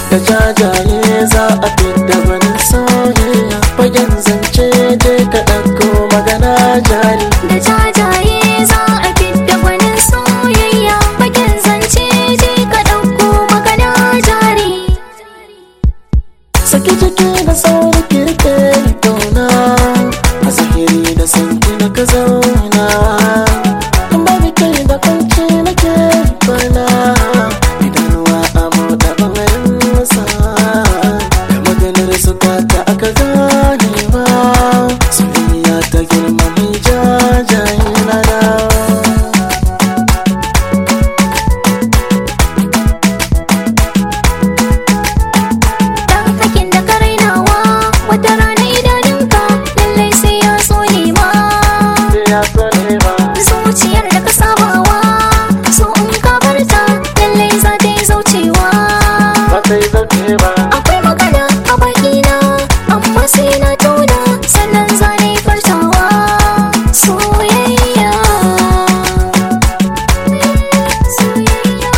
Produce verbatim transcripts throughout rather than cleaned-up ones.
da jajaye za a fidda gwanin soyayya. Fagen zance je ka ɗauko magana jari. Da jajaye za a fidda gwanin soyayya. Fagen zance je ka ɗauko magana jari. Saki jiki da sauri kirke ni kauna, a zahiri da sanki na ka zauna. Kan ba ni kai da kwanci na ke kwana, idanuwa a moɗa bayan wasa. Da maganar su kwata aka ganewa, soyayya ta girma mai jajaye na dawo. Wata rana idanunka lallai sai ya so nema. Zuciyar da ka sabawa, so in ka barta lallai za ta yi zaucewa. Akwai magana a bakina, amma sai na tona sannan za na yi fartawa. Soyayya, soyayya.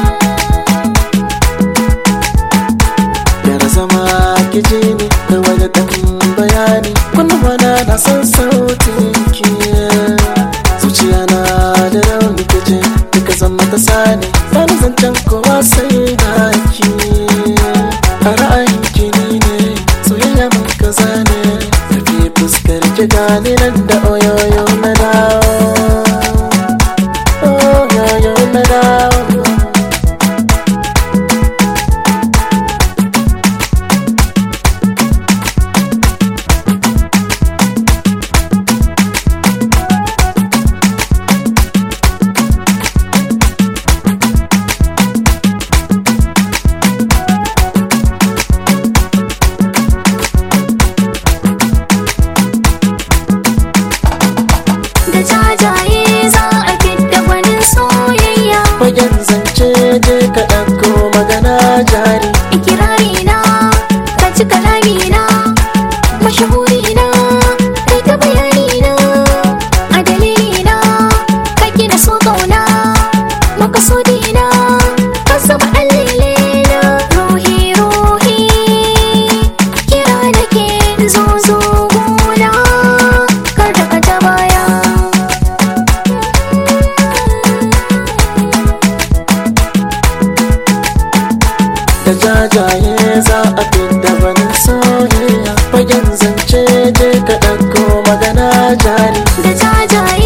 Yara zama kiji ne da wani ɗan bayani, kunnuwana na san sautin ki. Zuciya na da rauni kije, duka zan mata sani, bani zancen kowa sai da ki. A ra'ayin ki ni ne, soyayya mun kaza ne, tafi fuskar ki gani nan da oyoyo na dawo. Oyoyo na dawo. Da jajaye za a fidda gwanin soyayya. Fagen zance je ka ɗauko magana jari. Ikirari na, ka ci kalami na, mashahuri na, kai ta bayani na. A dalili na, ka gina so kauna, makasudi na, ka zama allile na. Ruhi ruhi, kira nake zo zo gona, kar da ka ta baya. Da jajaye za a fidda gwanin soyayya. Fagen zance je ka ɗauko magana jari. Da jajaye